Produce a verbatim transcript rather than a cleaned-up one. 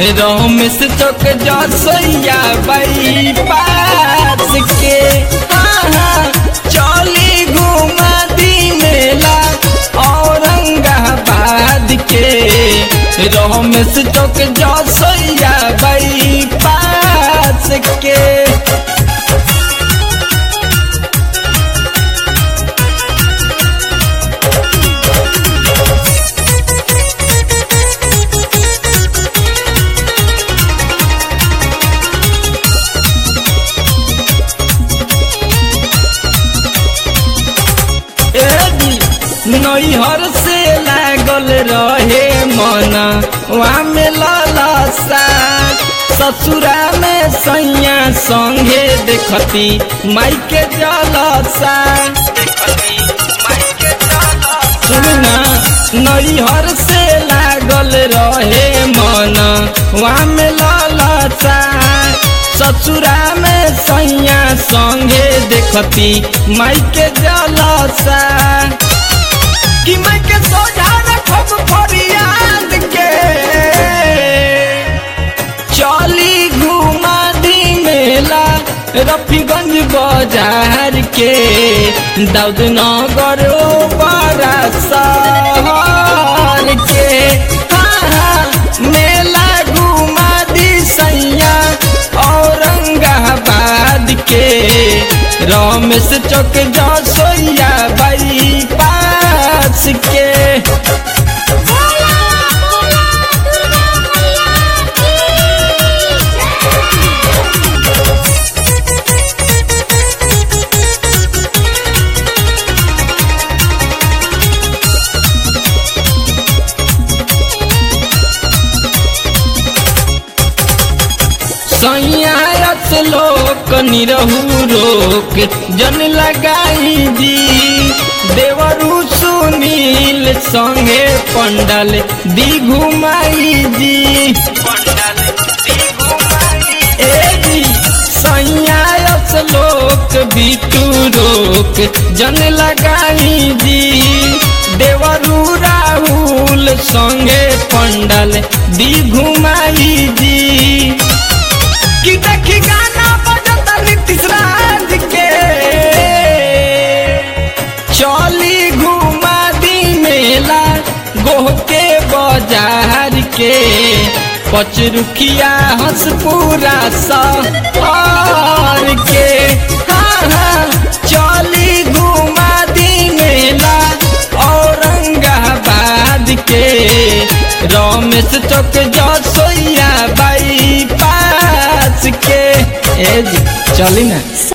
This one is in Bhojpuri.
रमेश चौक जसैया बाईपास के। हाँ हाँ चली घुमा दी मेला औरंगाबाद के। रमेश चौक जसैया बाईपास के। नैहर से लागल रहे मन वहाँ में ललसा। ससुरा में सैया संगे देखती माई के जलसा। सुनना नैहर से लागल रहे मन वहाँ में ललसा। ससुरा में सैया संगे देखती माई के जलसा। कि मैं के सोझा रखब फरियाद के। चली घुमा दी मेला रफीगंज बाजार के। दाऊद नगर बड़ा शहर के। हाँ हाँ मेला घुमा दी सैया औरंगाबाद के। रमेश चौक जसैया बाईपास के। सैयास लोक निरहू रोक जन लगाई जी। देवरू सुनील संगे पंडल दी घुमाई जी। ए जी सैयास लोक बिटू रोक जन लगाई जी। देवरू राहुल संगे पंडल दी घुमाई जी। कि देखी गाना बजता नीतीश राज के। चली घुमा दी मेला गोह के बाजार के। पचरुखिया हंसपुरा शहर के। हाँ हाँ चली घुमा दी मेला औरंगाबाद के। रमेश चौक जसैया बाईपास के। ए जी चली ना।